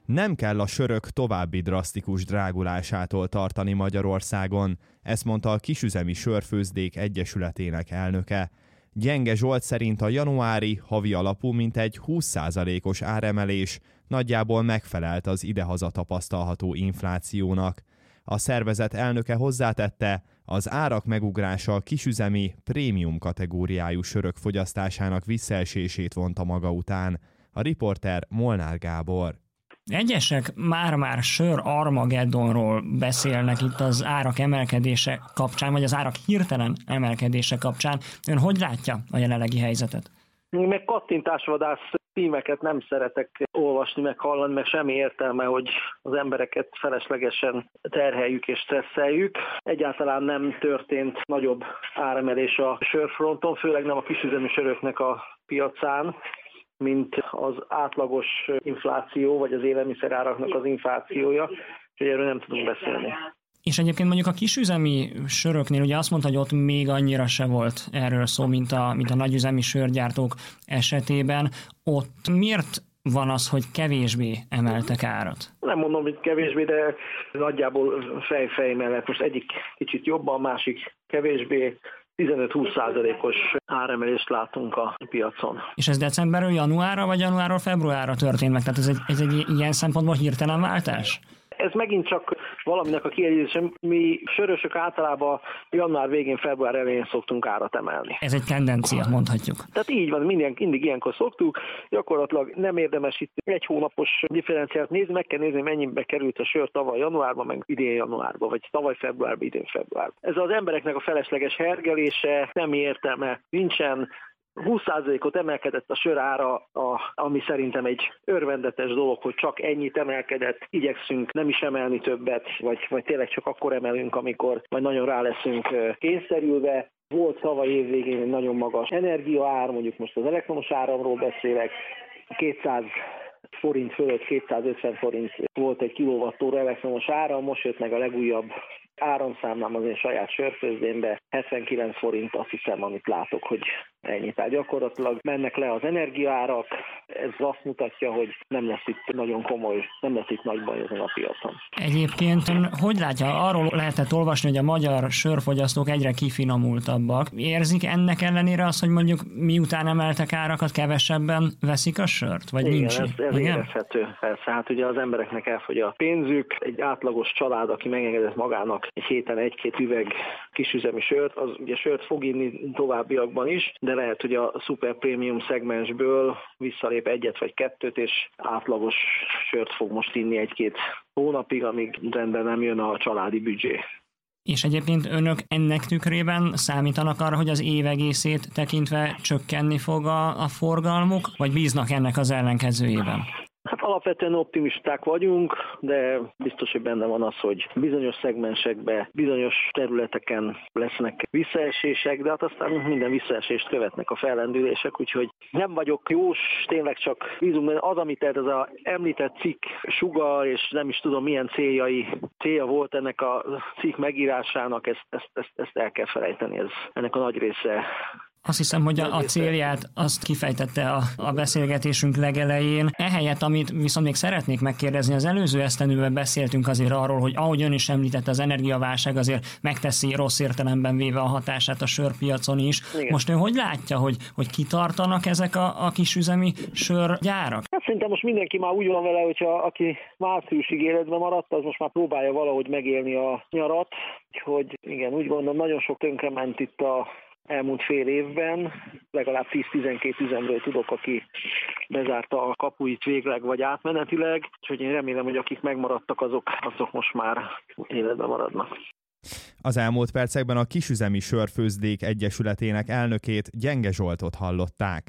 Nem kell a sörök további drasztikus drágulásától tartani Magyarországon, ezt mondta a Kisüzemi Sörfőzdék Egyesületének elnöke. Gyenge Zsolt szerint a januári havi alapú mintegy 20%-os áremelés nagyjából megfelelt az idehaza tapasztalható inflációnak. A szervezet elnöke hozzátette, az árak megugrása a kisüzemi prémium kategóriájú sörök fogyasztásának visszaesését vonta maga után. A riporter Molnár Gábor. Egyesek már sör Armageddonról beszélnek itt az árak emelkedése kapcsán, vagy az árak hirtelen emelkedése kapcsán. Ön hogy látja a jelenlegi helyzetet? Meg kattintásvadász címeket nem szeretek olvasni, meg hallani, meg semmi értelme, hogy az embereket feleslegesen terheljük és stresszeljük. Egyáltalán nem történt nagyobb áremelés a sörfronton, főleg nem a kisüzemi söröknek a piacán, mint az átlagos infláció, vagy az élelmiszeráraknak az inflációja, és erről nem tudunk beszélni. És egyébként mondjuk a kisüzemi söröknél ugye azt mondta, hogy ott még annyira se volt erről szó, mint a nagyüzemi sörgyártók esetében. Ott miért van az, hogy kevésbé emeltek árat? Nem mondom, hogy kevésbé, de nagyjából fej mellett. Most egyik kicsit jobban, másik kevésbé. 15-20%-os áremelést látunk a piacon. És ez decemberről januárra, vagy januárról februárra történt meg? Tehát ez egy ilyen szempontból hirtelen váltás? Ez megint csak valaminek a kiegészítése. Mi sörösök általában január végén, február elején szoktunk árat emelni. Ez egy tendencia, mondhatjuk. Tehát így van, mindig ilyenkor szoktuk. Gyakorlatilag nem érdemes itt egy hónapos differenciát nézni, meg kell nézni, mennyibe került a sör tavaly januárban, meg idén januárban, vagy tavaly februárban, idén februárban. Ez az embereknek a felesleges hergelése, semmi értelme nincsen. 20%-ot emelkedett a sör ára, ami szerintem egy örvendetes dolog, hogy csak ennyit emelkedett. Igyekszünk nem is emelni többet, vagy tényleg csak akkor emelünk, amikor majd nagyon rá leszünk kényszerülve. Volt tavaly évvégén egy nagyon magas energiaár, mondjuk most az elektromos áramról beszélek, 200 forint fölött 250 forint volt egy kilovattóra elektromos áram, most jött meg a legújabb áramszámlám az én saját sörfőzdémbe, 79 forint, azt hiszem, amit látok, hogy ennyi. Tehát gyakorlatilag mennek le az energiaárak, ez azt mutatja, hogy nem lesz itt nagyon komoly, nem lesz itt nagy baj ezen a piacon. Egyébként hogy látja, arról lehetett olvasni, hogy a magyar sörfogyasztók egyre kifinomultabbak. Érzik ennek ellenére azt, hogy mondjuk miután emeltek árakat, kevesebben veszik a sört? Vagy igen, nincs? Ez érezhető. Persze, hát ugye az embereknek elfogy a pénzük, egy átlagos család, aki megengedett magának egy héten egy-két üveg kisüzemi sört, az ugye sört fog inni továbbiakban is, de lehet, hogy a szuper prémium szegmensből visszalép egyet vagy kettőt, és átlagos sört fog most inni egy-két hónapig, amíg rendben nem jön a családi büdzsé. És egyébként önök ennek tükrében számítanak arra, hogy az év egészét tekintve csökkenni fog a forgalmuk, vagy bíznak ennek az ellenkezőjében? Hát alapvetően optimisták vagyunk, de biztos, hogy benne van az, hogy bizonyos szegmensekben, bizonyos területeken lesznek visszaesések, de hát aztán minden visszaesést követnek a fellendülések, úgyhogy nem vagyok jós, tényleg csak bízunk, de az, amit ez az említett cikk sugall, és nem is tudom milyen célja volt ennek a cikk megírásának, ezt el kell felejteni, ennek a nagy része. Azt hiszem, hogy a célját azt kifejtette a beszélgetésünk legelején. Ehelyett, amit viszont még szeretnék megkérdezni, az előző esztendőben beszéltünk azért arról, hogy ahogy ön is említette, az energiaválság azért megteszi rossz értelemben véve a hatását a sörpiacon is. Igen. Most ön hogy látja, hogy kitartanak ezek a kisüzemi sörgyárak? Hát szerintem most mindenki már úgy van vele, hogyha aki márciusig életben maradt, az most már próbálja valahogy megélni a nyarat. Úgyhogy igen, úgy gondolom, nagyon sok tönkrement itt a elmúlt fél évben, legalább 10-12 üzemről tudok, aki bezárta a kapuit végleg vagy átmenetileg, úgyhogy én remélem, hogy akik megmaradtak, azok most már életben maradnak. Az elmúlt percekben a Kisüzemi Sörfőzdék Egyesületének elnökét, Gyenge Zsoltot hallották.